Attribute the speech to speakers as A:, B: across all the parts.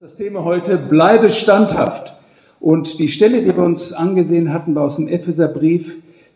A: Das Thema heute, bleibe standhaft. Und die Stelle, die wir uns angesehen hatten, war aus dem Epheserbrief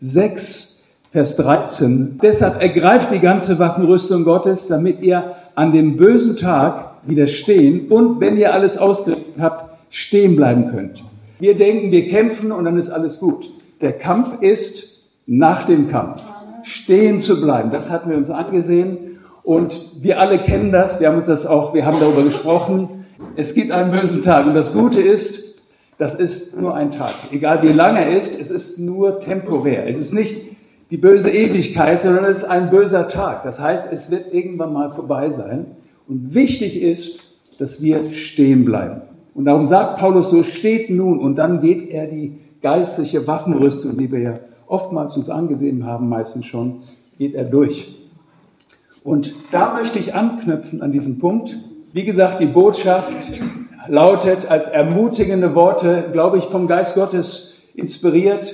A: 6, Vers 13. Deshalb ergreift die ganze Waffenrüstung Gottes, damit ihr an dem bösen Tag widerstehen und, wenn ihr alles ausgerichtet habt, stehen bleiben könnt. Wir denken, wir kämpfen und dann ist alles gut. Der Kampf ist nach dem Kampf. Stehen zu bleiben, das hatten wir uns angesehen. Und wir alle kennen das, wir haben darüber gesprochen. Es gibt einen bösen Tag und das Gute ist, das ist nur ein Tag. Egal wie lang er ist, es ist nur temporär. Es ist nicht die böse Ewigkeit, sondern es ist ein böser Tag. Das heißt, es wird irgendwann mal vorbei sein. Und wichtig ist, dass wir stehen bleiben. Und darum sagt Paulus so, steht nun. Und dann geht er die geistliche Waffenrüstung, die wir ja oftmals uns angesehen haben, meistens schon, geht er durch. Und da möchte ich anknüpfen an diesem Punkt. Wie gesagt, die Botschaft lautet als ermutigende Worte, glaube ich, vom Geist Gottes inspiriert,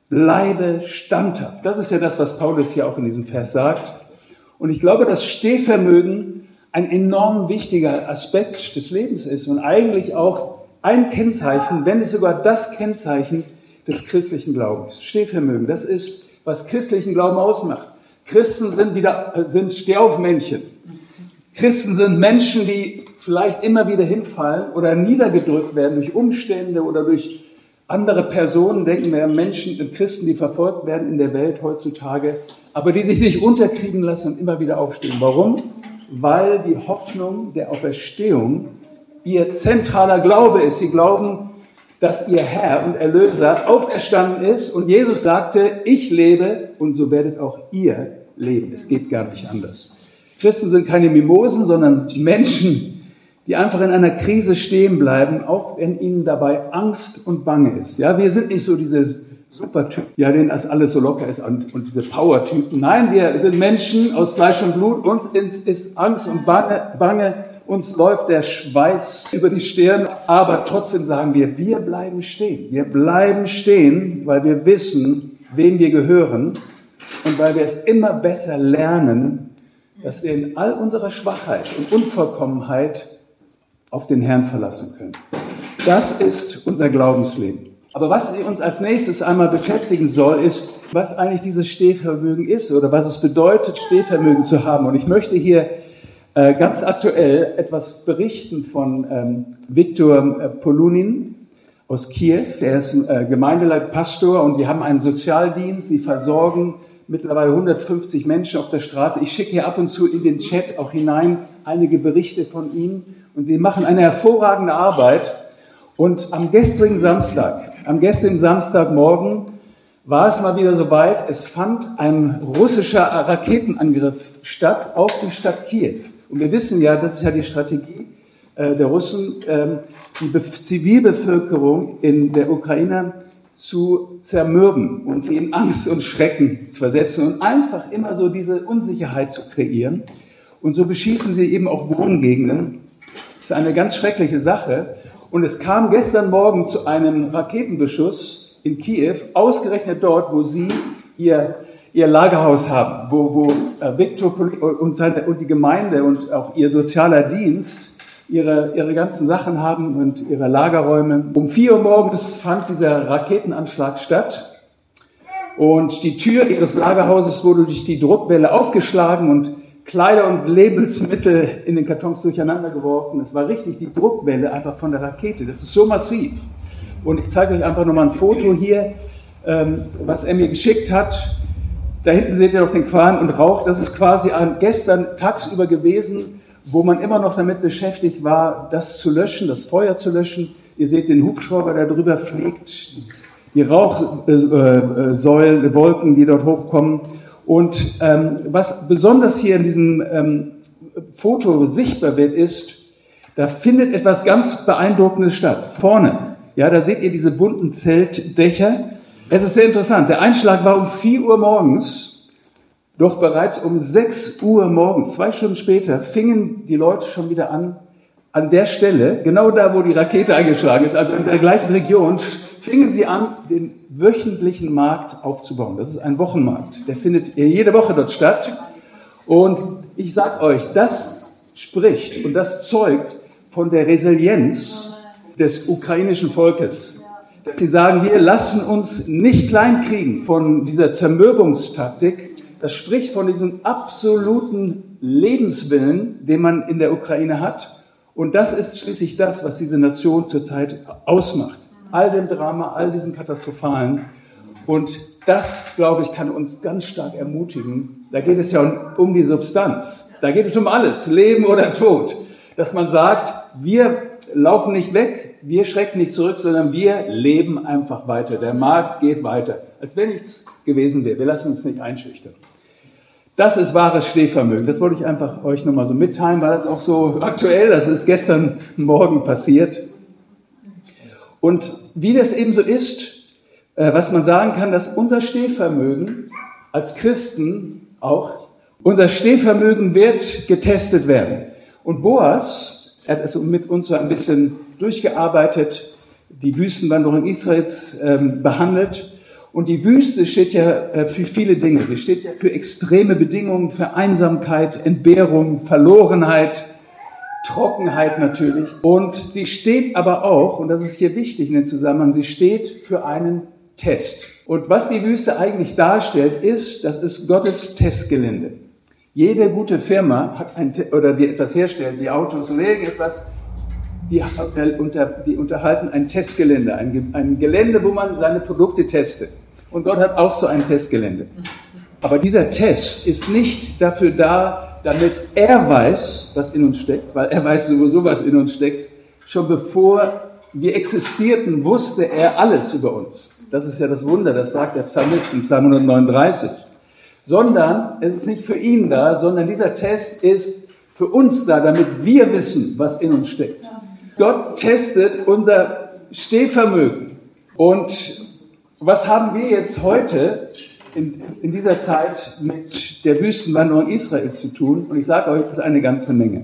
A: bleibe standhaft. Das ist ja das, was Paulus hier auch in diesem Vers sagt. Und ich glaube, dass Stehvermögen ein enorm wichtiger Aspekt des Lebens ist und eigentlich auch ein Kennzeichen, wenn nicht sogar das Kennzeichen des christlichen Glaubens. Stehvermögen, das ist, was christlichen Glauben ausmacht. Christen sind Stehaufmännchen. Christen sind Menschen, die vielleicht immer wieder hinfallen oder niedergedrückt werden durch Umstände oder durch andere Personen. Denken wir an Menschen, Christen, die verfolgt werden in der Welt heutzutage, aber die sich nicht unterkriegen lassen und immer wieder aufstehen. Warum? Weil die Hoffnung der Auferstehung ihr zentraler Glaube ist. Sie glauben, dass ihr Herr und Erlöser auferstanden ist und Jesus sagte, ich lebe und so werdet auch ihr leben. Es geht gar nicht anders. Christen sind keine Mimosen, sondern Menschen, die einfach in einer Krise stehen bleiben, auch wenn ihnen dabei Angst und Bange ist. Ja, wir sind nicht so diese Supertypen, ja, denen das alles so locker ist und diese Power-Typen. Nein, wir sind Menschen aus Fleisch und Blut. Uns ist Angst und Bange. Uns läuft der Schweiß über die Stirn. Aber trotzdem sagen wir bleiben stehen. Wir bleiben stehen, weil wir wissen, wem wir gehören und weil wir es immer besser lernen, dass wir in all unserer Schwachheit und Unvollkommenheit auf den Herrn verlassen können. Das ist unser Glaubensleben. Aber was uns als nächstes einmal beschäftigen soll, ist, was eigentlich dieses Stehvermögen ist oder was es bedeutet, Stehvermögen zu haben. Und ich möchte hier ganz aktuell etwas berichten von Viktor Polunin aus Kiew. Der ist Gemeindeleiter, und die haben einen Sozialdienst, sie versorgen mittlerweile 150 Menschen auf der Straße. Ich schicke hier ab und zu in den Chat auch hinein einige Berichte von ihm. Und sie machen eine hervorragende Arbeit. Und am gestrigen Samstagmorgen war es mal wieder soweit. Es fand ein russischer Raketenangriff statt auf die Stadt Kiew. Und wir wissen ja, das ist ja die Strategie der Russen, die Zivilbevölkerung in der Ukraine zu zermürben und sie in Angst und Schrecken zu versetzen und einfach immer so diese Unsicherheit zu kreieren. Und so beschießen sie eben auch Wohngegenden. Das ist eine ganz schreckliche Sache. Und es kam gestern Morgen zu einem Raketenbeschuss in Kiew, ausgerechnet dort, wo sie ihr Lagerhaus haben, wo Viktor und die Gemeinde und auch ihr sozialer Dienst ihre ganzen Sachen haben und ihre Lagerräume. Um 4 Uhr morgens fand dieser Raketenanschlag statt und die Tür ihres Lagerhauses wurde durch die Druckwelle aufgeschlagen und Kleider und Lebensmittel in den Kartons durcheinander geworfen. Es war richtig die Druckwelle einfach von der Rakete. Das ist so massiv. Und ich zeige euch einfach nochmal ein Foto hier, was er mir geschickt hat. Da hinten seht ihr noch den Qualm und Rauch. Das ist quasi gestern tagsüber gewesen, wo man immer noch damit beschäftigt war, das zu löschen, das Feuer zu löschen. Ihr seht den Hubschrauber, der drüber fliegt, die Rauchsäulen, Wolken, die dort hochkommen. Und was besonders hier in diesem Foto sichtbar wird, ist, da findet etwas ganz Beeindruckendes statt. Vorne, ja, da seht ihr diese bunten Zeltdächer. Es ist sehr interessant. Der Einschlag war um 4 Uhr morgens. Doch bereits um 6 Uhr morgens, 2 Stunden später, fingen die Leute schon wieder an der Stelle, genau da, wo die Rakete eingeschlagen ist, also in der gleichen Region, fingen sie an, den wöchentlichen Markt aufzubauen. Das ist ein Wochenmarkt, der findet jede Woche dort statt. Und ich sage euch, das spricht und das zeugt von der Resilienz des ukrainischen Volkes. Dass sie sagen, wir lassen uns nicht kleinkriegen von dieser Zermürbungstaktik. Das spricht von diesem absoluten Lebenswillen, den man in der Ukraine hat. Und das ist schließlich das, was diese Nation zurzeit ausmacht. All dem Drama, all diesem Katastrophalen. Und das, glaube ich, kann uns ganz stark ermutigen. Da geht es ja um die Substanz. Da geht es um alles, Leben oder Tod. Dass man sagt, wir laufen nicht weg, wir schrecken nicht zurück, sondern wir leben einfach weiter. Der Markt geht weiter, als wenn nichts gewesen wäre. Wir lassen uns nicht einschüchtern. Das ist wahres Stehvermögen. Das wollte ich einfach euch nochmal so mitteilen, weil das auch so aktuell, das ist gestern Morgen passiert. Und wie das eben so ist, was man sagen kann, dass unser Stehvermögen als Christen auch, unser Stehvermögen wird getestet werden. Und Boas, er hat es mit uns so ein bisschen durchgearbeitet, die Wüstenwanderung Israels behandelt. Und die Wüste steht ja für viele Dinge. Sie steht ja für extreme Bedingungen, für Einsamkeit, Entbehrung, Verlorenheit, Trockenheit natürlich. Und sie steht aber auch, und das ist hier wichtig in dem Zusammenhang, sie steht für einen Test. Und was die Wüste eigentlich darstellt, das ist Gottes Testgelände. Jede gute Firma hat die etwas herstellt, die Autos oder irgendetwas, die unterhalten ein Testgelände, ein Gelände, wo man seine Produkte testet. Und Gott hat auch so ein Testgelände. Aber dieser Test ist nicht dafür da, damit er weiß, was in uns steckt, weil er weiß sowieso, was in uns steckt. Schon bevor wir existierten, wusste er alles über uns. Das ist ja das Wunder, das sagt der Psalmist in Psalm 139. Sondern es ist nicht für ihn da, sondern dieser Test ist für uns da, damit wir wissen, was in uns steckt. Gott testet unser Stehvermögen. Und was haben wir jetzt heute in dieser Zeit mit der Wüstenwanderung Israels zu tun? Und ich sage euch, das ist eine ganze Menge.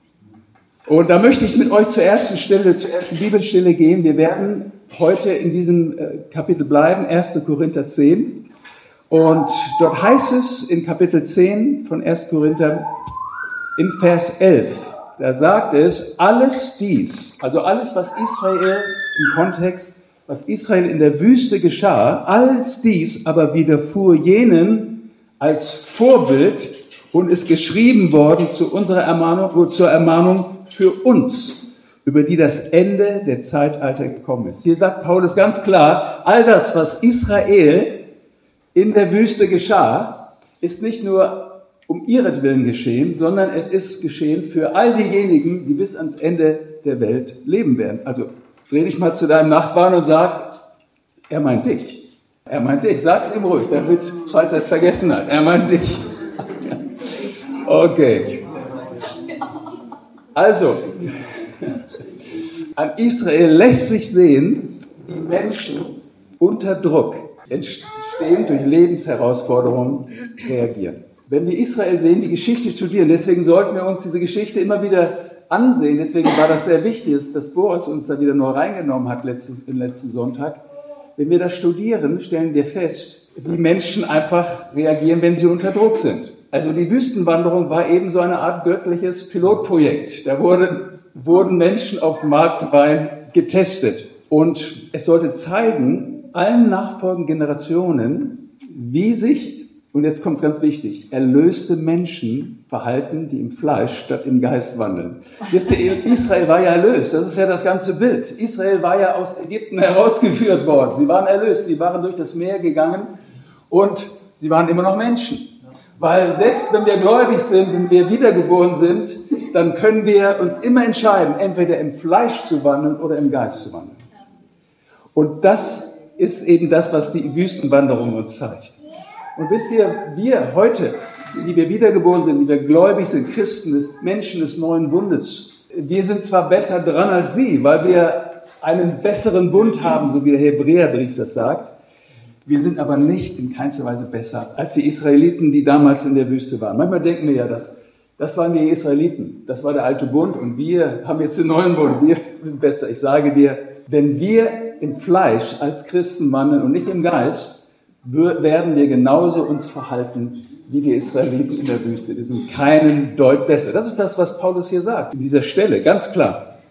A: Und da möchte ich mit euch zur ersten Bibelstelle gehen. Wir werden heute in diesem Kapitel bleiben, 1. Korinther 10. Und dort heißt es in Kapitel 10 von 1. Korinther in Vers 11, da sagt es, alles dies, also alles, was Israel im Kontext, was Israel in der Wüste geschah, alles dies aber widerfuhr jenen als Vorbild und ist geschrieben worden zu unserer Ermahnung, zur Ermahnung für uns, über die das Ende der Zeitalter gekommen ist. Hier sagt Paulus ganz klar, all das, was Israel in der Wüste geschah, ist nicht nur um ihretwillen geschehen, sondern es ist geschehen für all diejenigen, die bis ans Ende der Welt leben werden. Also dreh dich mal zu deinem Nachbarn und sag, er meint dich. Er meint dich. Sag's ihm ruhig, damit, falls er es vergessen hat. Er meint dich. Okay. Also, an Israel lässt sich sehen, wie Menschen unter Druck entstehen durch Lebensherausforderungen reagieren. Wenn wir Israel sehen, die Geschichte studieren, deswegen sollten wir uns diese Geschichte immer wieder ansehen, deswegen war das sehr wichtig, dass Boas uns da wieder neu reingenommen hat im letzten Sonntag. Wenn wir das studieren, stellen wir fest, wie Menschen einfach reagieren, wenn sie unter Druck sind. Also die Wüstenwanderung war eben so eine Art göttliches Pilotprojekt. Da wurden Menschen auf Marktbein getestet. Und es sollte zeigen, allen nachfolgenden Generationen, wie sich, und jetzt kommt es ganz wichtig, erlöste Menschen verhalten, die im Fleisch statt im Geist wandeln. Israel war ja erlöst, das ist ja das ganze Bild. Israel war ja aus Ägypten herausgeführt worden. Sie waren erlöst, sie waren durch das Meer gegangen und sie waren immer noch Menschen. Weil selbst wenn wir gläubig sind, wenn wir wiedergeboren sind, dann können wir uns immer entscheiden, entweder im Fleisch zu wandeln oder im Geist zu wandeln. Und das ist eben das, was die Wüstenwanderung uns zeigt. Und wisst ihr, wir heute, die wir wiedergeboren sind, die wir gläubig sind, Christen, Menschen des neuen Bundes, wir sind zwar besser dran als sie, weil wir einen besseren Bund haben, so wie der Hebräerbrief das sagt. Wir sind aber nicht in keinster Weise besser als die Israeliten, die damals in der Wüste waren. Manchmal denken wir ja, das waren die Israeliten, das war der alte Bund und wir haben jetzt den neuen Bund, wir sind besser. Ich sage dir, wenn wir im Fleisch als Christen wandeln und nicht im Geist, werden wir genauso uns verhalten wie die Israeliten in der Wüste. Wir sind keinen Deut besser. Das ist das, was Paulus hier sagt, in dieser Stelle, ganz klar.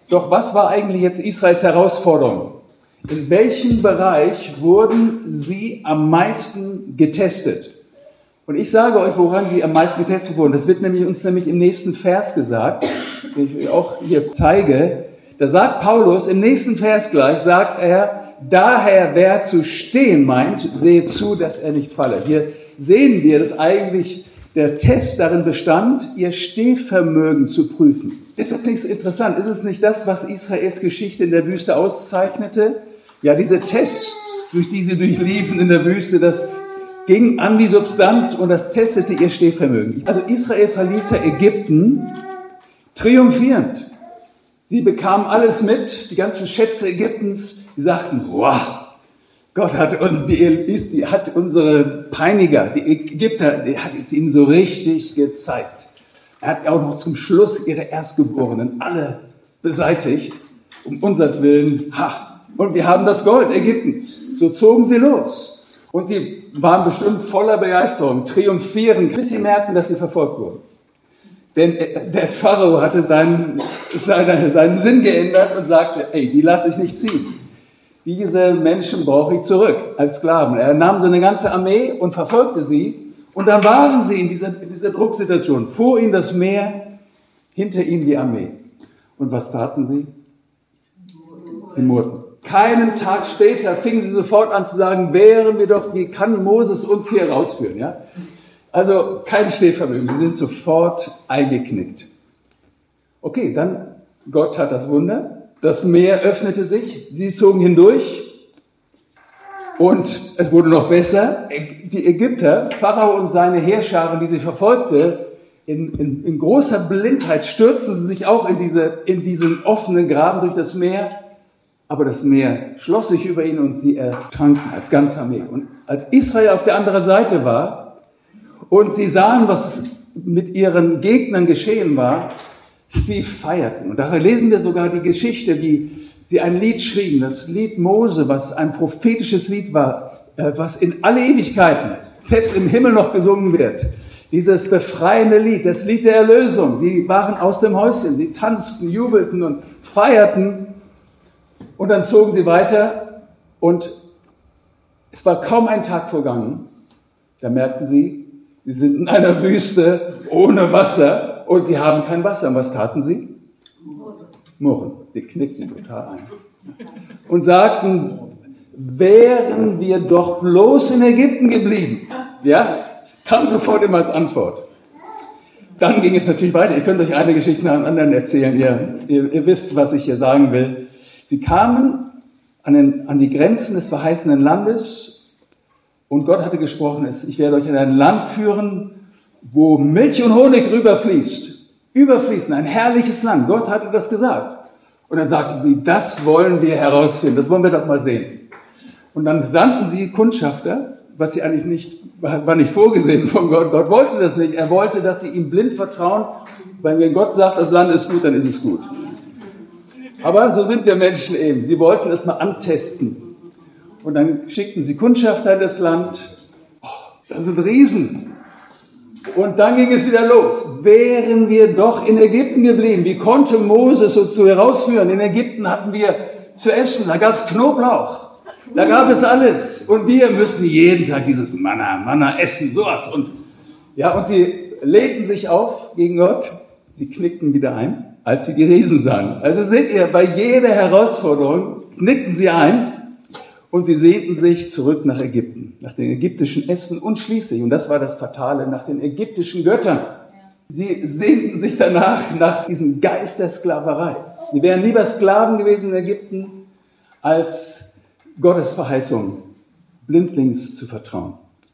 A: Doch was war eigentlich jetzt Israels Herausforderung? In welchem Bereich wurden sie am meisten getestet? Und ich sage euch, woran sie am meisten getestet wurden. Das wird uns im nächsten Vers gesagt, den ich auch hier zeige. Da sagt Paulus, im nächsten Vers gleich, sagt er, daher wer zu stehen meint, sehe zu, dass er nicht falle. Hier sehen wir, dass eigentlich der Test darin bestand, ihr Stehvermögen zu prüfen. Ist das nicht so interessant? Ist es nicht das, was Israels Geschichte in der Wüste auszeichnete? Ja, diese Tests, durch die sie durchliefen in der Wüste, das ging an die Substanz und das testete ihr Stehvermögen. Also Israel verließ ja Ägypten triumphierend. Sie bekamen alles mit, die ganzen Schätze Ägyptens. Sie sagten, wow, Gott hat uns, hat unsere Peiniger, die Ägypter, die hat es ihnen so richtig gezeigt. Er hat auch noch zum Schluss ihre Erstgeborenen alle beseitigt, um unsertwillen. Und wir haben das Gold Ägyptens. So zogen sie los. Und sie waren bestimmt voller Begeisterung, triumphierend, bis sie merkten, dass sie verfolgt wurden. Denn der Pharao hatte seinen Sinn geändert und sagte, die lasse ich nicht ziehen. Diese Menschen brauche ich zurück als Sklaven. Er nahm so eine ganze Armee und verfolgte sie. Und dann waren sie in dieser Drucksituation. Vor ihnen das Meer, hinter ihnen die Armee. Und was taten sie? Sie murrten. Keinen Tag später fingen sie sofort an zu sagen, wie kann Moses uns hier rausführen? Ja? Also kein Stehvermögen, sie sind sofort eingeknickt. Okay, dann Gott tat das Wunder. Das Meer öffnete sich, sie zogen hindurch und es wurde noch besser. Die Ägypter, Pharao und seine Heerscharen, die sie verfolgte, in großer Blindheit stürzten sie sich auch in diesen offenen Graben durch das Meer. Aber das Meer schloss sich über ihn und sie ertranken als ganze Armee. Und als Israel auf der anderen Seite war und sie sahen, was mit ihren Gegnern geschehen war, sie feierten. Und daher lesen wir sogar die Geschichte, wie sie ein Lied schrieben, das Lied Mose, was ein prophetisches Lied war, was in alle Ewigkeiten, selbst im Himmel noch gesungen wird. Dieses befreiende Lied, das Lied der Erlösung. Sie waren aus dem Häuschen, sie tanzten, jubelten und feierten. Und dann zogen sie weiter und es war kaum ein Tag vergangen. Da merkten sie sind in einer Wüste ohne Wasser und sie haben kein Wasser. Und was taten sie? Murren. Sie knickten total ein. Und sagten, wären wir doch bloß in Ägypten geblieben. Ja, kam sofort immer als Antwort. Dann ging es natürlich weiter. Ihr könnt euch eine Geschichte nach der anderen erzählen. Ihr wisst, was ich hier sagen will. Sie kamen an die Grenzen des verheißenen Landes und Gott hatte gesprochen, ich werde euch in ein Land führen, wo Milch und Honig rüberfließt. Überfließen, ein herrliches Land. Gott hatte das gesagt. Und dann sagten sie, das wollen wir herausfinden, das wollen wir doch mal sehen. Und dann sandten sie Kundschafter, was sie eigentlich war nicht vorgesehen von Gott. Gott wollte das nicht. Er wollte, dass sie ihm blind vertrauen, weil wenn Gott sagt, das Land ist gut, dann ist es gut. Aber so sind wir Menschen eben. Sie wollten es mal antesten. Und dann schickten sie Kundschafter in das Land. Das sind Riesen. Und dann ging es wieder los. Wären wir doch in Ägypten geblieben. Wie konnte Moses uns so herausführen? In Ägypten hatten wir zu essen. Da gab es Knoblauch. Da gab es alles. Und wir müssen jeden Tag dieses Manna essen. Sowas. Und sie legten sich auf gegen Gott. Sie knickten wieder ein, als sie die Riesen sahen. Also seht ihr, bei jeder Herausforderung knickten sie ein und sie sehnten sich zurück nach Ägypten, nach den ägyptischen Essen und schließlich, und das war das Fatale, nach den ägyptischen Göttern. Sie sehnten sich danach, nach diesem Geist der Sklaverei. Sie wären lieber Sklaven gewesen in Ägypten, als Gottes Verheißung blindlings zu vertrauen.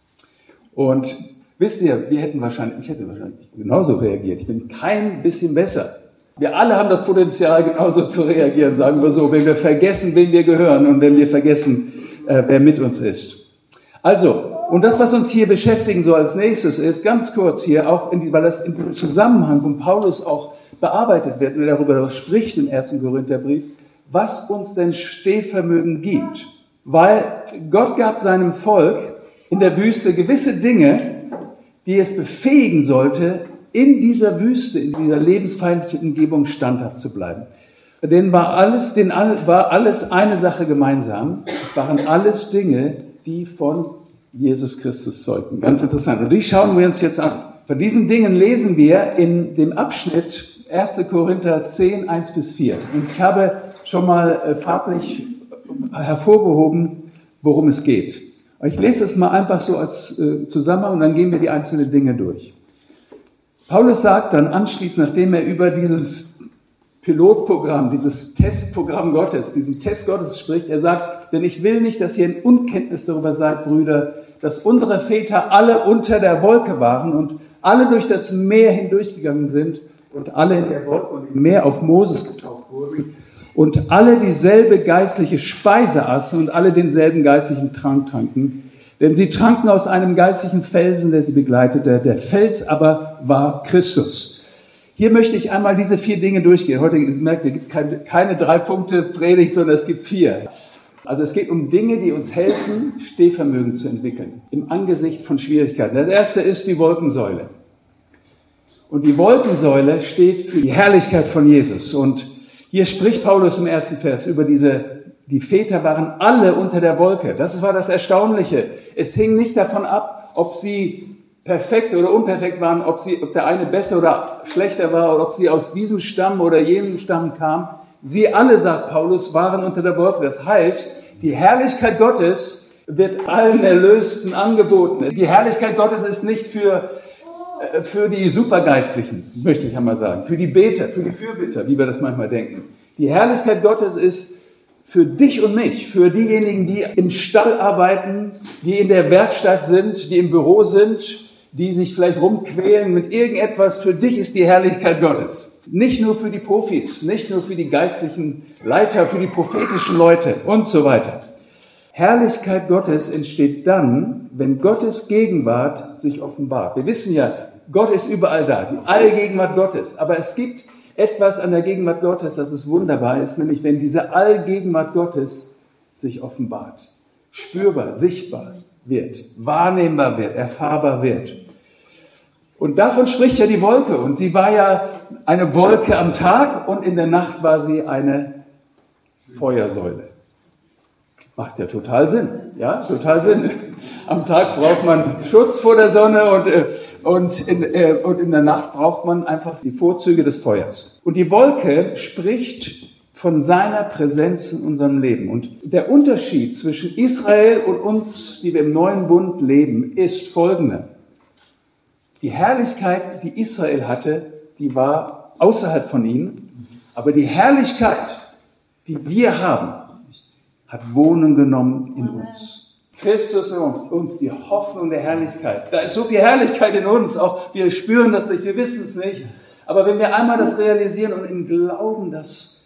A: Und wisst ihr, ich hätte wahrscheinlich genauso reagiert. Ich bin kein bisschen besser. Wir alle haben das Potenzial, genauso zu reagieren, sagen wir so, wenn wir vergessen, wem wir gehören und wenn wir vergessen, wer mit uns ist. Also, und das, was uns hier beschäftigen soll als nächstes ist, ganz kurz hier, auch weil das in diesem Zusammenhang von Paulus auch bearbeitet wird, wenn er darüber spricht im 1. Korintherbrief, was uns denn Stehvermögen gibt. Weil Gott gab seinem Volk in der Wüste gewisse Dinge, die es befähigen sollte, in dieser Wüste, in dieser lebensfeindlichen Umgebung standhaft zu bleiben. denen war alles eine Sache gemeinsam. Es waren alles Dinge, die von Jesus Christus zeugten. Ganz interessant. Und die schauen wir uns jetzt an. Von diesen Dingen lesen wir in dem Abschnitt 1. Korinther 10, 1-4. Und ich habe schon mal farblich hervorgehoben, worum es geht. Ich lese es mal einfach so als Zusammenhang und dann gehen wir die einzelnen Dinge durch. Paulus sagt dann anschließend, nachdem er über dieses Pilotprogramm, dieses Testprogramm Gottes, diesen Test Gottes spricht, er sagt, denn ich will nicht, dass ihr in Unkenntnis darüber seid, Brüder, dass unsere Väter alle unter der Wolke waren und alle durch das Meer hindurchgegangen sind und alle in der Wolke und im Meer auf Moses getauft wurden und alle dieselbe geistliche Speise aßen und alle denselben geistlichen Trank tranken. Denn sie tranken aus einem geistlichen Felsen, der sie begleitete. Der Fels aber war Christus. Hier möchte ich einmal diese 4 Dinge durchgehen. Heute merkt ihr, es gibt keine 3 Punkte Predigt, sondern es gibt 4. Also es geht um Dinge, die uns helfen, Stehvermögen zu entwickeln, im Angesicht von Schwierigkeiten. Das erste ist die Wolkensäule. Und die Wolkensäule steht für die Herrlichkeit von Jesus. Und hier spricht Paulus im ersten Vers über die Väter waren alle unter der Wolke. Das war das Erstaunliche. Es hing nicht davon ab, ob sie perfekt oder unperfekt waren, ob der eine besser oder schlechter war oder ob sie aus diesem Stamm oder jenem Stamm kamen. Sie alle, sagt Paulus, waren unter der Wolke. Das heißt, die Herrlichkeit Gottes wird allen Erlösten angeboten. Die Herrlichkeit Gottes ist nicht für die Supergeistlichen, möchte ich einmal sagen, für die Beter, für die Fürbitter, wie wir das manchmal denken. Die Herrlichkeit Gottes ist für dich und mich, für diejenigen, die im Stall arbeiten, die in der Werkstatt sind, die im Büro sind, die sich vielleicht rumquälen mit irgendetwas. Für dich ist die Herrlichkeit Gottes. Nicht nur für die Profis, nicht nur für die geistlichen Leiter, für die prophetischen Leute und so weiter. Herrlichkeit Gottes entsteht dann, wenn Gottes Gegenwart sich offenbart. Wir wissen ja, Gott ist überall da, die Allgegenwart Gottes. Aber es gibt etwas an der Gegenwart Gottes, das ist wunderbar ist, nämlich wenn diese Allgegenwart Gottes sich offenbart, spürbar, sichtbar wird, wahrnehmbar wird, erfahrbar wird. Und davon spricht ja die Wolke. Und sie war ja eine Wolke am Tag und in der Nacht war sie eine Feuersäule. Macht ja total Sinn. Ja, total Sinn. Am Tag braucht man Schutz vor der Sonne und in der Nacht braucht man einfach die Vorzüge des Feuers. Und die Wolke spricht von seiner Präsenz in unserem Leben. Und der Unterschied zwischen Israel und uns, die wir im neuen Bund leben, ist folgender. Die Herrlichkeit, die Israel hatte, die war außerhalb von ihnen. Aber die Herrlichkeit, die wir haben, hat Wohnung genommen in uns. Christus in uns, die Hoffnung der Herrlichkeit. Da ist so viel Herrlichkeit in uns, auch wir spüren das nicht, wir wissen es nicht. Aber wenn wir einmal das realisieren und im Glauben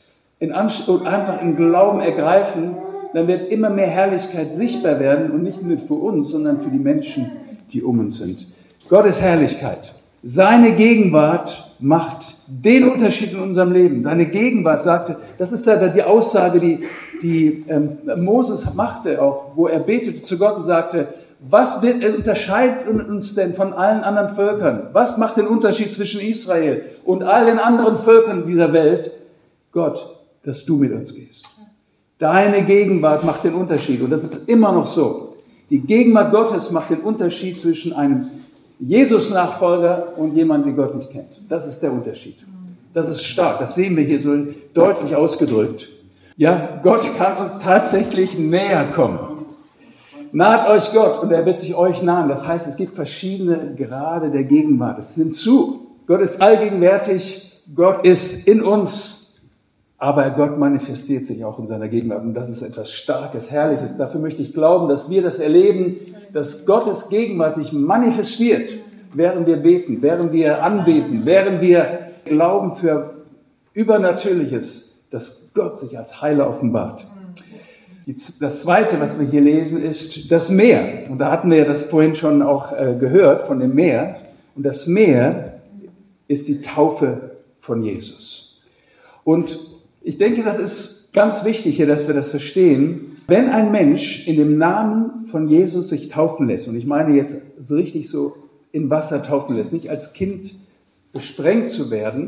A: einfach im Glauben ergreifen, dann wird immer mehr Herrlichkeit sichtbar werden und nicht nur für uns, sondern für die Menschen, die um uns sind. Gottes Herrlichkeit, seine Gegenwart macht den Unterschied in unserem Leben. Seine Gegenwart sagte, das ist da die Aussage, die Moses machte auch, wo er betete zu Gott und sagte, was unterscheidet uns denn von allen anderen Völkern? Was macht den Unterschied zwischen Israel und all den anderen Völkern dieser Welt? Gott, dass du mit uns gehst. Deine Gegenwart macht den Unterschied und das ist immer noch so. Die Gegenwart Gottes macht den Unterschied zwischen einem Jesus-Nachfolger und jemand, der Gott nicht kennt. Das ist der Unterschied. Das ist stark. Das sehen wir hier so deutlich ausgedrückt. Ja, Gott kann uns tatsächlich näher kommen. Naht euch Gott und er wird sich euch nahen. Das heißt, es gibt verschiedene Grade der Gegenwart. Es nimmt zu. Gott ist allgegenwärtig. Gott ist in uns. Aber Gott manifestiert sich auch in seiner Gegenwart. Und das ist etwas Starkes, Herrliches. Dafür möchte ich glauben, dass wir das erleben, dass Gottes Gegenwart sich manifestiert, während wir beten, während wir anbeten, während wir glauben für Übernatürliches, dass Gott sich als Heiler offenbart. Das Zweite, was wir hier lesen, ist das Meer. Und da hatten wir das vorhin schon auch gehört von dem Meer. Und das Meer ist die Taufe von Jesus. Und ich denke, das ist ganz wichtig hier, dass wir das verstehen. Wenn ein Mensch in dem Namen von Jesus sich taufen lässt, und ich meine jetzt so richtig so in Wasser taufen lässt, nicht als Kind besprengt zu werden,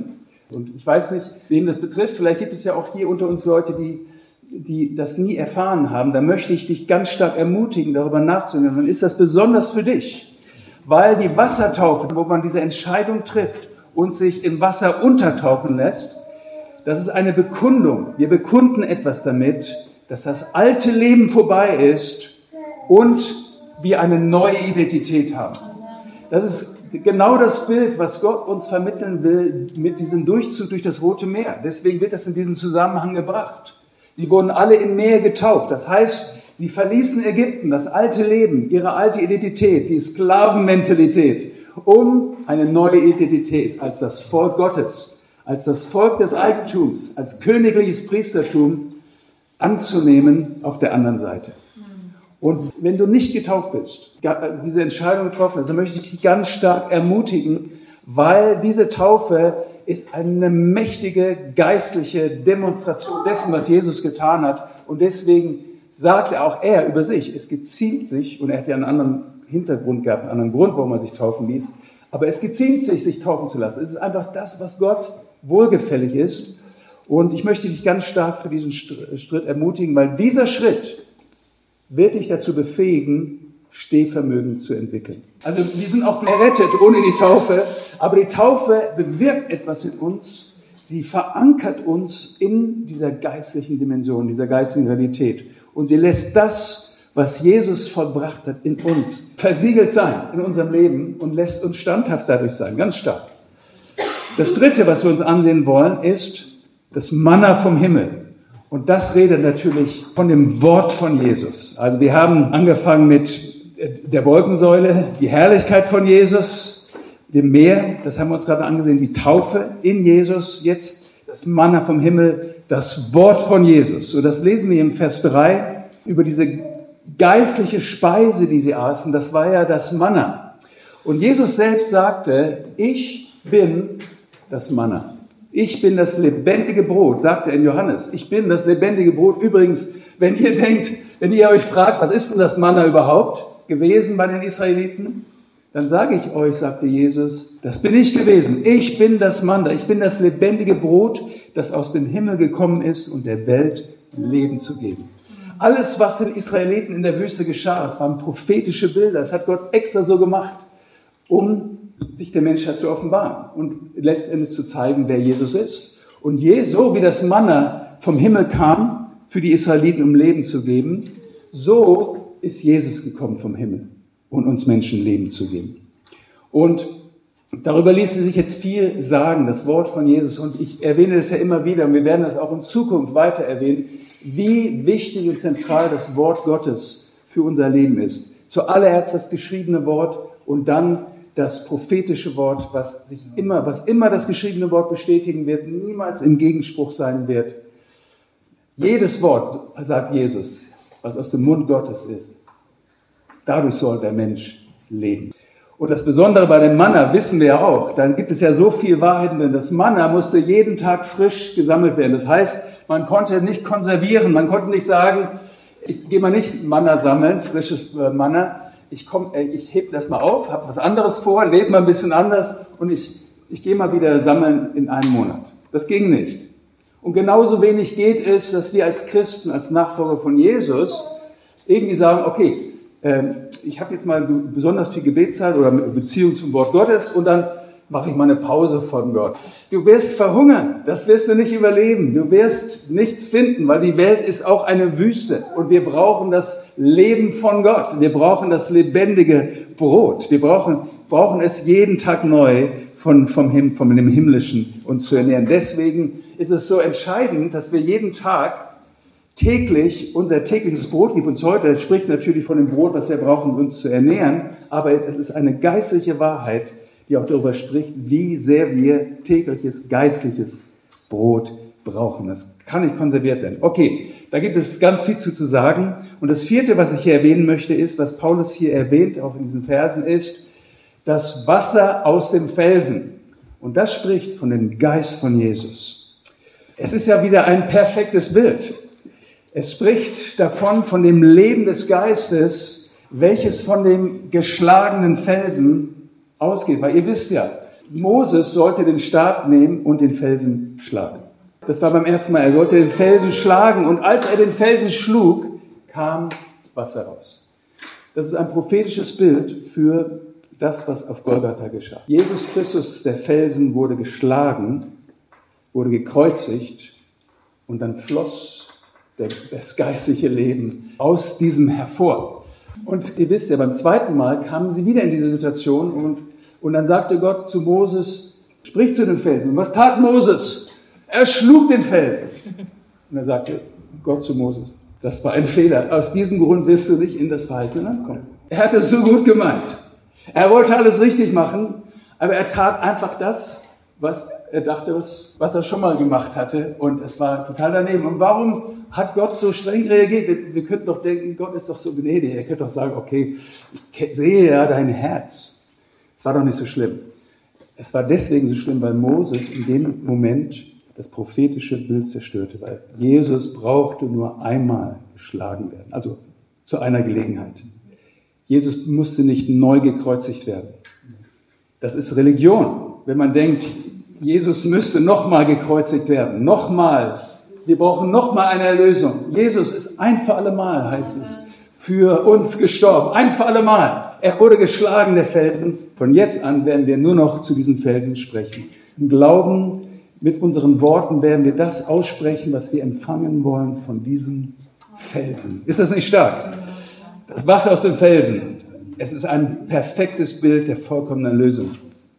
A: Und ich weiß nicht, wem das betrifft. Vielleicht gibt es ja auch hier unter uns Leute, die das nie erfahren haben. Da möchte ich dich ganz stark ermutigen, darüber nachzudenken. Dann ist das besonders für dich, weil die Wassertaufe, wo man diese Entscheidung trifft und sich im Wasser untertauchen lässt, das ist eine Bekundung. Wir bekunden etwas damit, dass das alte Leben vorbei ist und wir eine neue Identität haben. Das ist genau das Bild, was Gott uns vermitteln will mit diesem Durchzug durch das Rote Meer. Deswegen wird das in diesen Zusammenhang gebracht. Sie wurden alle im Meer getauft. Das heißt, sie verließen Ägypten, das alte Leben, ihre alte Identität, die Sklavenmentalität, um eine neue Identität als das Volk Gottes, als das Volk des Eigentums, als königliches Priestertum anzunehmen auf der anderen Seite. Und wenn du nicht getauft bist, diese Entscheidung getroffen hast, dann möchte ich dich ganz stark ermutigen, weil diese Taufe ist eine mächtige geistliche Demonstration dessen, was Jesus getan hat. Und deswegen sagt auch er über sich, es geziemt sich, und er hat ja einen anderen Hintergrund gehabt, einen anderen Grund, warum er sich taufen ließ, aber es geziemt sich taufen zu lassen. Es ist einfach das, was Gott wohlgefällig ist. Und ich möchte dich ganz stark für diesen Schritt ermutigen, weil dieser Schritt wird dich dazu befähigen, Stehvermögen zu entwickeln. Also wir sind auch errettet ohne die Taufe, aber die Taufe bewirkt etwas in uns. Sie verankert uns in dieser geistlichen Dimension, dieser geistlichen Realität. Und sie lässt das, was Jesus vollbracht hat, in uns versiegelt sein, in unserem Leben, und lässt uns standhaft dadurch sein, ganz stark. Das Dritte, was wir uns ansehen wollen, ist das Manna vom Himmel. Und das redet natürlich von dem Wort von Jesus. Also wir haben angefangen mit der Wolkensäule, die Herrlichkeit von Jesus, dem Meer, das haben wir uns gerade angesehen, die Taufe in Jesus, jetzt das Manna vom Himmel, das Wort von Jesus. So, das lesen wir im Vers 3 über diese geistliche Speise, die sie aßen, das war ja das Manna. Und Jesus selbst sagte, ich bin das Manna. Ich bin das lebendige Brot, sagte er in Johannes. Ich bin das lebendige Brot. Übrigens, wenn ihr euch fragt, was ist denn das Manna überhaupt gewesen bei den Israeliten? Dann sage ich euch, sagte Jesus, das bin ich gewesen. Ich bin das Manna. Ich bin das lebendige Brot, das aus dem Himmel gekommen ist, um der Welt Leben zu geben. Alles, was den Israeliten in der Wüste geschah, das waren prophetische Bilder. Das hat Gott extra so gemacht, um sich der Menschheit zu offenbaren und letztendlich zu zeigen, wer Jesus ist. Und so wie das Manna vom Himmel kam, für die Israeliten um Leben zu geben, so ist Jesus gekommen vom Himmel, um uns Menschen Leben zu geben. Und darüber ließe sich jetzt viel sagen, das Wort von Jesus. Und ich erwähne das ja immer wieder, und wir werden das auch in Zukunft weiter erwähnen, wie wichtig und zentral das Wort Gottes für unser Leben ist. Zuallererst das geschriebene Wort und dann das prophetische Wort, was immer das geschriebene Wort bestätigen wird, niemals im Gegenspruch sein wird. Jedes Wort, sagt Jesus, was aus dem Mund Gottes ist, dadurch soll der Mensch leben. Und das Besondere bei dem Manna wissen wir ja auch, da gibt es ja so viel Wahrheiten, denn das Manna musste jeden Tag frisch gesammelt werden. Das heißt, man konnte nicht konservieren, man konnte nicht sagen, ich gehe mal nicht Manna sammeln, frisches Manna, ich hebe das mal auf, habe was anderes vor, lebe mal ein bisschen anders und ich gehe mal wieder sammeln in einem Monat. Das ging nicht. Und genauso wenig geht es, dass wir als Christen, als Nachfolger von Jesus irgendwie sagen, okay, ich habe jetzt mal besonders viel Gebetszeit oder Beziehung zum Wort Gottes und dann mache ich mal eine Pause von Gott. Du wirst verhungern, das wirst du nicht überleben, du wirst nichts finden, weil die Welt ist auch eine Wüste und wir brauchen das Leben von Gott, wir brauchen das lebendige Brot, wir brauchen es jeden Tag neu von dem Himmlischen uns zu ernähren. Deswegen ist es so entscheidend, dass wir jeden Tag täglich unser tägliches Brot gibt uns heute. Er spricht natürlich von dem Brot, was wir brauchen, um uns zu ernähren, aber es ist eine geistliche Wahrheit, die auch darüber spricht, wie sehr wir tägliches geistliches Brot brauchen. Das kann nicht konserviert werden. Okay, da gibt es ganz viel zu sagen. Und das vierte, was ich hier erwähnen möchte, ist, was Paulus hier erwähnt, auch in diesen Versen, ist das Wasser aus dem Felsen. Und das spricht von dem Geist von Jesus. Es ist ja wieder ein perfektes Bild. Es spricht davon, von dem Leben des Geistes, welches von dem geschlagenen Felsen ausgeht. Weil ihr wisst ja, Moses sollte den Stab nehmen und den Felsen schlagen. Das war beim ersten Mal. Er sollte den Felsen schlagen und als er den Felsen schlug, kam Wasser raus. Das ist ein prophetisches Bild für das, was auf Golgatha geschah. Jesus Christus, der Felsen, wurde geschlagen, wurde gekreuzigt und dann floss das geistliche Leben aus diesem hervor. Und ihr wisst ja, beim zweiten Mal kamen sie wieder in diese Situation und dann sagte Gott zu Moses, sprich zu dem Felsen. Und was tat Moses? Er schlug den Felsen. Und er sagte Gott zu Moses, das war ein Fehler. Aus diesem Grund wirst du nicht in das verheißene Land kommen. Er hat es so gut gemeint. Er wollte alles richtig machen, aber er tat einfach das, was er dachte, was er schon mal gemacht hatte. Und es war total daneben. Und warum hat Gott so streng reagiert? Wir könnten doch denken, Gott ist doch so gnädig. Er könnte doch sagen, okay, ich sehe ja dein Herz. Es war doch nicht so schlimm. Es war deswegen so schlimm, weil Moses in dem Moment das prophetische Bild zerstörte, weil Jesus brauchte nur einmal geschlagen werden, also zu einer Gelegenheit. Jesus musste nicht neu gekreuzigt werden. Das ist Religion. Wenn man denkt, Jesus müsste nochmal gekreuzigt werden, nochmal, wir brauchen nochmal eine Erlösung. Jesus ist ein für alle Mal, heißt es, für uns gestorben. Ein für alle Mal. Er wurde geschlagen, der Felsen. Von jetzt an werden wir nur noch zu diesen Felsen sprechen. Im Glauben, mit unseren Worten werden wir das aussprechen, was wir empfangen wollen von diesen Felsen. Ist das nicht stark? Das Wasser aus dem Felsen. Es ist ein perfektes Bild der vollkommenen Erlösung.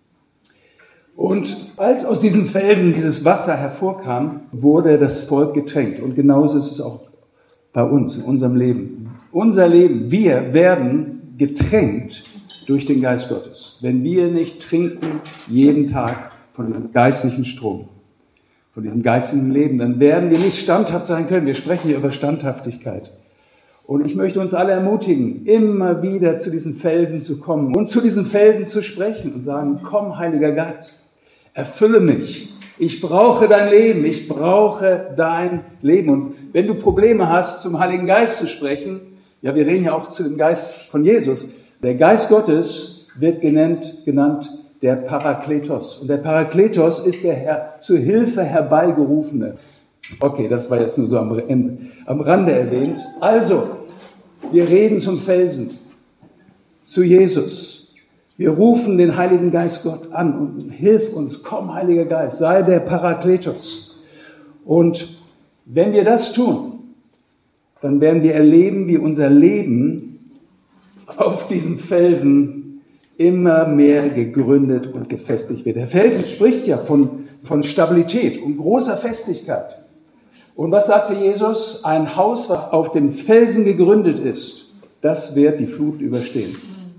A: Und als aus diesen Felsen dieses Wasser hervorkam, wurde das Volk getränkt. Und genauso ist es auch bei uns, in unserem Leben. Unser Leben, wir werden getränkt durch den Geist Gottes. Wenn wir nicht trinken, jeden Tag von diesem geistlichen Strom, von diesem geistlichen Leben, dann werden wir nicht standhaft sein können. Wir sprechen hier über Standhaftigkeit. Und ich möchte uns alle ermutigen, immer wieder zu diesen Felsen zu kommen und zu diesen Felsen zu sprechen und sagen, komm, Heiliger Geist, erfülle mich. Ich brauche dein Leben, ich brauche dein Leben. Und wenn du Probleme hast, zum Heiligen Geist zu sprechen, ja, wir reden ja auch zu dem Geist von Jesus, der Geist Gottes wird genannt der Parakletos. Und der Parakletos ist der zur Hilfe herbeigerufene. Okay, das war jetzt nur so am Rande erwähnt. Also, wir reden zum Felsen, zu Jesus. Wir rufen den Heiligen Geist Gott an und hilf uns, komm, Heiliger Geist, sei der Parakletos. Und wenn wir das tun, dann werden wir erleben, wie unser Leben auf diesem Felsen immer mehr gegründet und gefestigt wird. Der Felsen spricht ja von Stabilität und großer Festigkeit. Und was sagte Jesus? Ein Haus, was auf dem Felsen gegründet ist, das wird die Flut überstehen.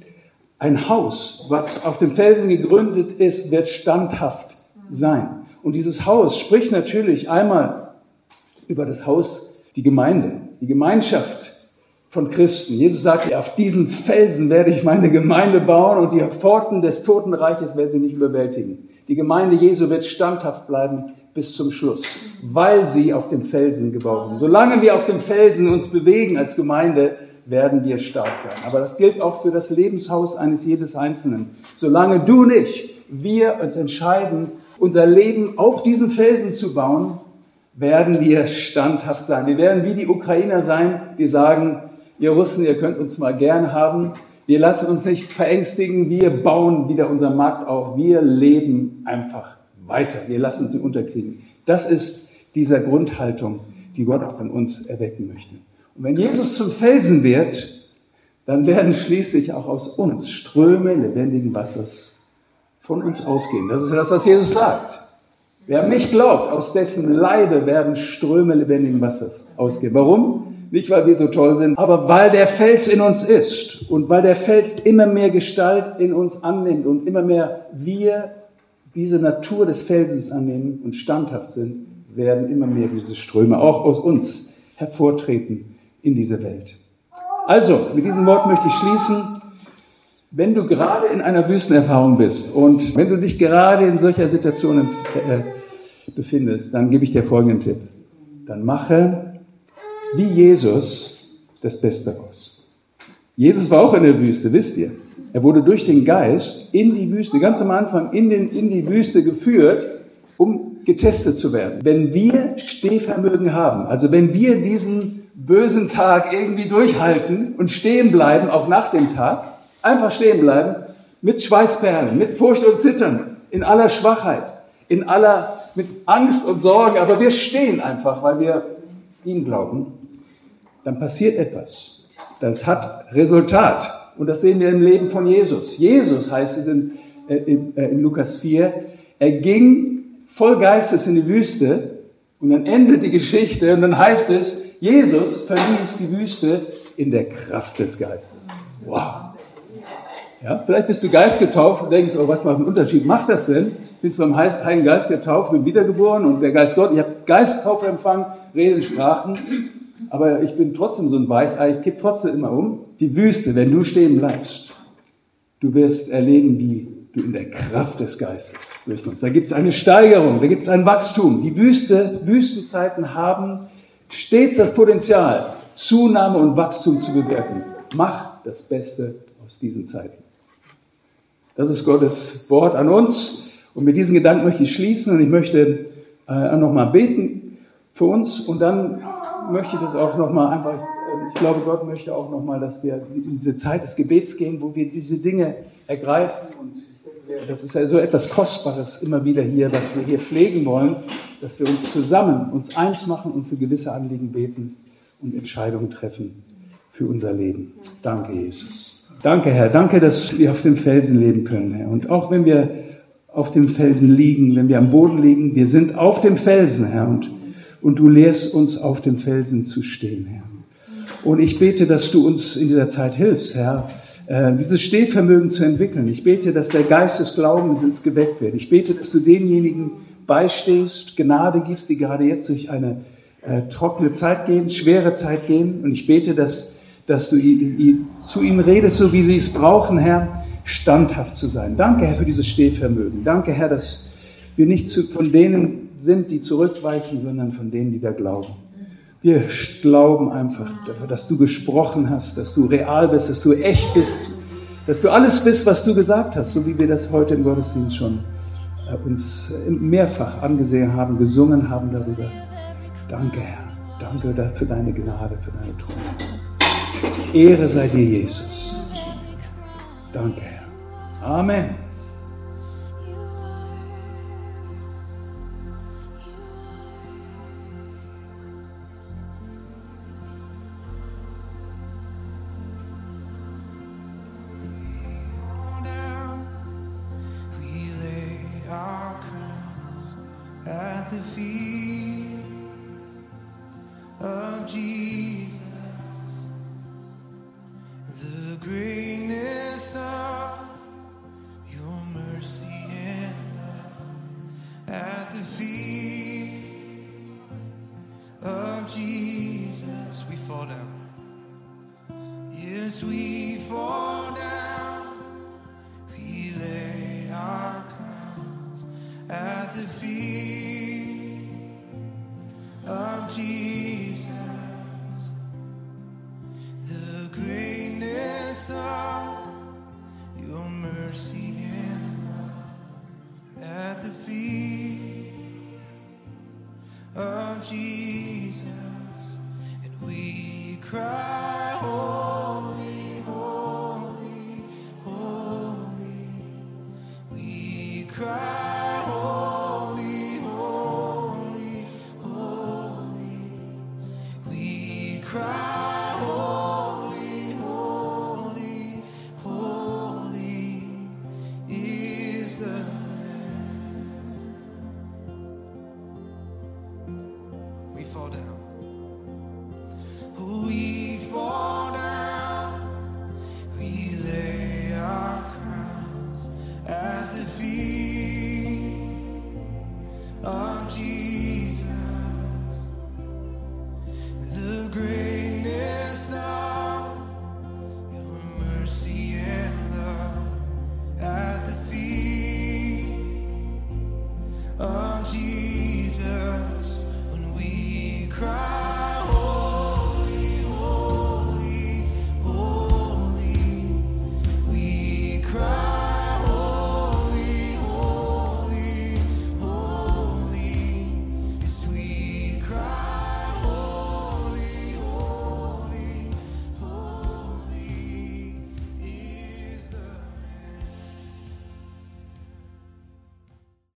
A: Ein Haus, was auf dem Felsen gegründet ist, wird standhaft sein. Und dieses Haus spricht natürlich einmal über das Haus, die Gemeinde, die Gemeinschaft von Christen. Jesus sagte, auf diesen Felsen werde ich meine Gemeinde bauen und die Pforten des Totenreiches werden sie nicht überwältigen. Die Gemeinde Jesu wird standhaft bleiben bis zum Schluss, weil sie auf dem Felsen gebaut sind. Solange wir auf dem Felsen uns bewegen als Gemeinde, werden wir stark sein. Aber das gilt auch für das Lebenshaus eines jedes Einzelnen. Solange du nicht, wir uns entscheiden, unser Leben auf diesen Felsen zu bauen, werden wir standhaft sein. Wir werden wie die Ukrainer sein, die sagen, ihr Russen, ihr könnt uns mal gern haben. Wir lassen uns nicht verängstigen. Wir bauen wieder unseren Markt auf. Wir leben einfach weiter. Wir lassen uns nicht unterkriegen. Das ist diese Grundhaltung, die Gott auch an uns erwecken möchte. Und wenn Jesus zum Felsen wird, dann werden schließlich auch aus uns Ströme lebendigen Wassers von uns ausgehen. Das ist ja das, was Jesus sagt. Wer mich glaubt, aus dessen Leibe werden Ströme lebendigen Wassers ausgehen. Warum? Nicht, weil wir so toll sind, aber weil der Fels in uns ist und weil der Fels immer mehr Gestalt in uns annimmt und immer mehr wir diese Natur des Felsens annehmen und standhaft sind, werden immer mehr diese Ströme auch aus uns hervortreten in diese Welt. Also, mit diesem Wort möchte ich schließen. Wenn du gerade in einer Wüstenerfahrung bist und wenn du dich gerade in solcher Situation befindest, dann gebe ich dir folgenden Tipp. Dann mache wie Jesus das Beste raus. Jesus war auch in der Wüste, wisst ihr. Er wurde durch den Geist in die Wüste, ganz am Anfang in die Wüste geführt, um getestet zu werden. Wenn wir Stehvermögen haben, also wenn wir diesen bösen Tag irgendwie durchhalten und stehen bleiben, auch nach dem Tag, einfach stehen bleiben, mit Schweißperlen, mit Furcht und Zittern, in aller Schwachheit, mit Angst und Sorgen, aber wir stehen einfach, weil wir ihm glauben, dann passiert etwas. Das hat Resultat. Und das sehen wir im Leben von Jesus. Jesus, heißt es in Lukas 4, er ging voll Geistes in die Wüste und dann endet die Geschichte und dann heißt es, Jesus verließ die Wüste in der Kraft des Geistes. Wow. Ja, vielleicht bist du geistgetauft und denkst, oh, was macht einen Unterschied? Macht das denn? Ich bin zwar im Heiligen Geist getauft, bin wiedergeboren und der Geist Gott, ich habe Geisttaufe empfangen, rede in Sprachen, aber ich bin trotzdem so ein Weichei, ich kipp trotzdem immer um. Die Wüste, wenn du stehen bleibst, du wirst erleben, wie du in der Kraft des Geistes durchkommst. Da gibt es eine Steigerung, da gibt es ein Wachstum. Die Wüstenzeiten haben stets das Potenzial, Zunahme und Wachstum zu bewirken. Mach das Beste aus diesen Zeiten. Das ist Gottes Wort an uns. Und mit diesen Gedanken möchte ich schließen und ich möchte nochmal beten für uns. Und dann möchte ich das auch nochmal einfach, ich glaube, Gott möchte auch nochmal, dass wir in diese Zeit des Gebets gehen, wo wir diese Dinge ergreifen. Und das ist ja so etwas Kostbares immer wieder hier, was wir hier pflegen wollen, dass wir uns eins machen und für gewisse Anliegen beten und Entscheidungen treffen für unser Leben. Danke, Jesus. Danke, Herr. Danke, dass wir auf dem Felsen leben können, Herr. Und auch wenn wir auf dem Felsen liegen, wenn wir am Boden liegen, wir sind auf dem Felsen, Herr. Und du lehrst uns, auf dem Felsen zu stehen, Herr. Und ich bete, dass du uns in dieser Zeit hilfst, Herr, dieses Stehvermögen zu entwickeln. Ich bete, dass der Geist des Glaubens uns geweckt wird. Ich bete, dass du denjenigen beistehst, Gnade gibst, die gerade jetzt durch eine trockene Zeit gehen, schwere Zeit gehen. Und ich bete, dass du zu ihnen redest, so wie sie es brauchen, Herr, standhaft zu sein. Danke, Herr, für dieses Stehvermögen. Danke, Herr, dass wir nicht von denen sind, die zurückweichen, sondern von denen, die da glauben. Wir glauben einfach, dass du gesprochen hast, dass du real bist, dass du echt bist, dass du alles bist, was du gesagt hast, so wie wir das heute im Gottesdienst schon uns mehrfach angesehen haben, gesungen haben darüber. Danke, Herr. Danke für deine Gnade, für deine Treue. Ehre sei dir, Jesus. Danke, Herr. Amen.
B: Cry.